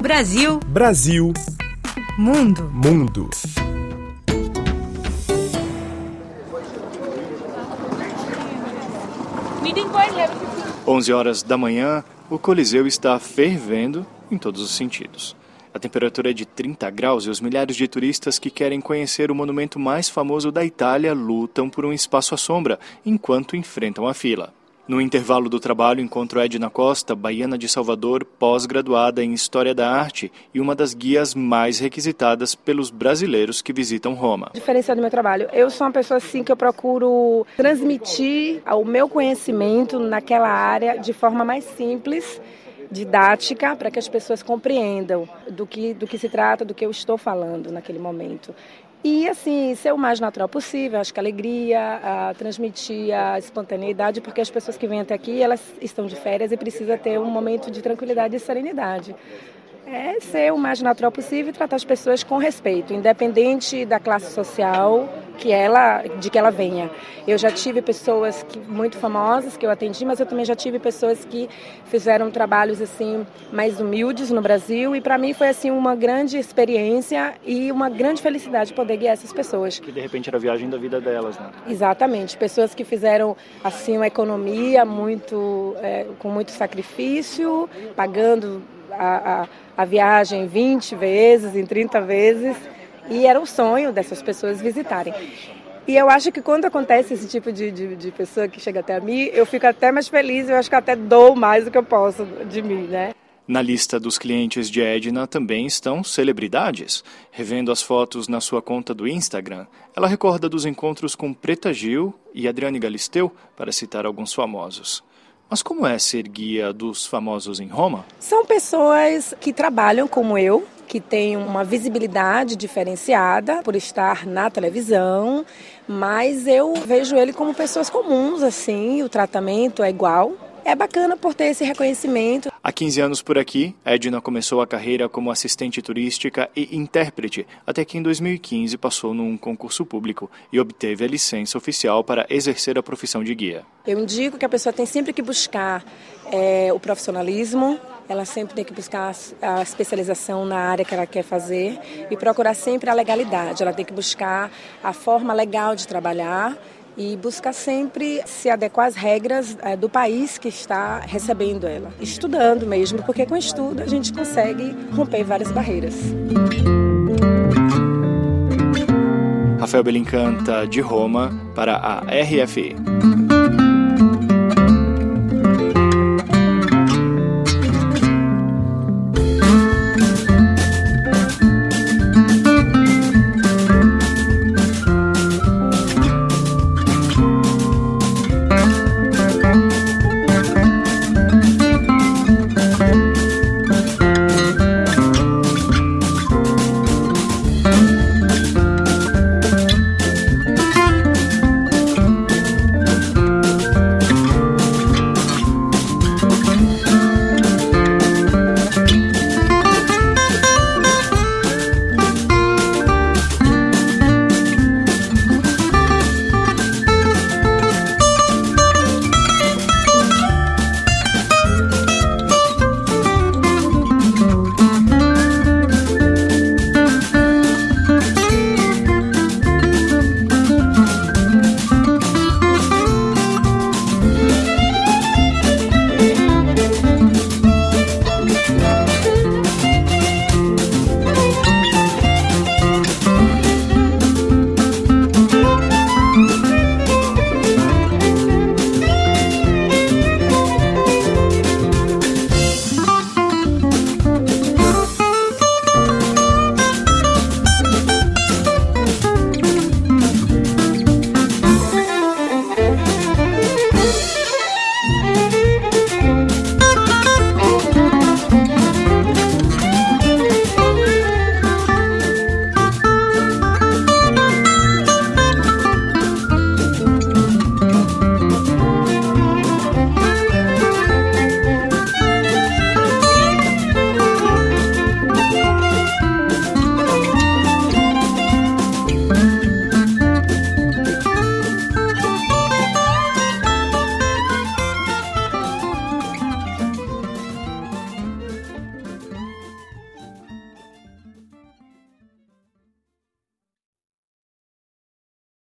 Brasil. Brasil. Mundo. Mundo. Às 11 horas da manhã, o Coliseu está fervendo em todos os sentidos. A temperatura é de 30 graus e os milhares de turistas que querem conhecer o monumento mais famoso da Itália lutam por um espaço à sombra, enquanto enfrentam a fila. No intervalo do trabalho, encontro Edna Costa, baiana de Salvador, pós-graduada em História da Arte e uma das guias mais requisitadas pelos brasileiros que visitam Roma. Diferença do meu trabalho, eu sou uma pessoa assim que eu procuro transmitir o meu conhecimento naquela área de forma mais simples, didática, para que as pessoas compreendam do que se trata, do que eu estou falando naquele momento. E, assim, ser o mais natural possível, acho que a alegria, transmitir a espontaneidade, porque as pessoas que vêm até aqui, elas estão de férias e precisam ter um momento de tranquilidade e serenidade. É ser o mais natural possível e tratar as pessoas com respeito, independente da classe social de que ela venha. Eu já tive pessoas muito famosas que eu atendi, mas eu também já tive pessoas que fizeram trabalhos assim mais humildes no Brasil e para mim foi assim uma grande experiência e uma grande felicidade poder guiar essas pessoas. Que de repente era a viagem da vida delas, né? Exatamente, pessoas que fizeram assim uma economia com muito sacrifício, pagando a viagem 20 vezes, em 30 vezes, e era o sonho dessas pessoas visitarem. E eu acho que quando acontece esse tipo de pessoa que chega até mim, eu fico até mais feliz, eu acho que até dou mais do que eu posso de mim, né? Na lista dos clientes de Edna também estão celebridades. Revendo as fotos na sua conta do Instagram, ela recorda dos encontros com Preta Gil e Adriane Galisteu, para citar alguns famosos. Mas como é ser guia dos famosos em Roma? São pessoas que trabalham como eu, que têm uma visibilidade diferenciada por estar na televisão, mas eu vejo ele como pessoas comuns, assim, o tratamento é igual. É bacana por ter esse reconhecimento. Há 15 anos por aqui, Edna começou a carreira como assistente turística e intérprete, até que em 2015 passou num concurso público e obteve a licença oficial para exercer a profissão de guia. Eu indico que a pessoa tem sempre que buscar o profissionalismo, ela sempre tem que buscar a especialização na área que ela quer fazer e procurar sempre a legalidade. Ela tem que buscar a forma legal de trabalhar e buscar sempre se adequar às regras do país que está recebendo ela. Estudando mesmo, porque com estudo a gente consegue romper várias barreiras. Rafael Belincanta, de Roma, para a RFI.